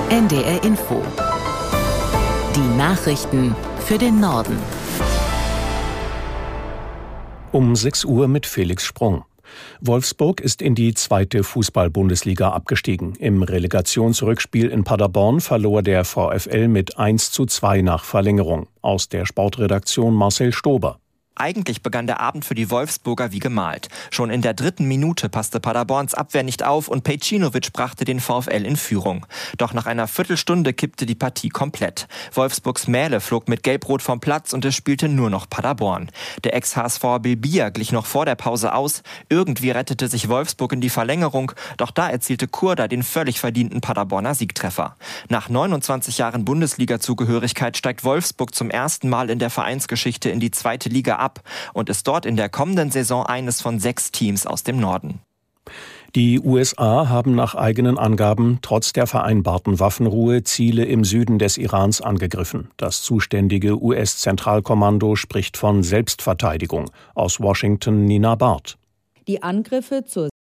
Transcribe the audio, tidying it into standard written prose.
NDR Info. Die Nachrichten für den Norden. Um 6 Uhr mit Felix Sprung. Wolfsburg ist in die 2. Fußball-Bundesliga abgestiegen. Im Relegationsrückspiel in Paderborn verlor der VfL mit 1:2 nach Verlängerung. Aus der Sportredaktion Marcel Stober. Eigentlich begann der Abend für die Wolfsburger wie gemalt. Schon in der 3. Minute passte Paderborns Abwehr nicht auf und Pejcinovic brachte den VfL in Führung. Doch nach einer Viertelstunde kippte die Partie komplett. Wolfsburgs Mähle flog mit Gelb-Rot vom Platz und es spielte nur noch Paderborn. Der Ex-HSVer Bilbia glich noch vor der Pause aus. Irgendwie rettete sich Wolfsburg in die Verlängerung, doch da erzielte Kurda den völlig verdienten Paderborner Siegtreffer. Nach 29 Jahren Bundesliga-Zugehörigkeit steigt Wolfsburg zum ersten Mal in der Vereinsgeschichte in die 2. Liga ab und ist dort in der kommenden Saison eines von 6 Teams aus dem Norden. Die USA haben nach eigenen Angaben trotz der vereinbarten Waffenruhe Ziele im Süden des Irans angegriffen. Das zuständige US-Zentralkommando spricht von Selbstverteidigung. Aus Washington Nina Barth. Die Angriffe zur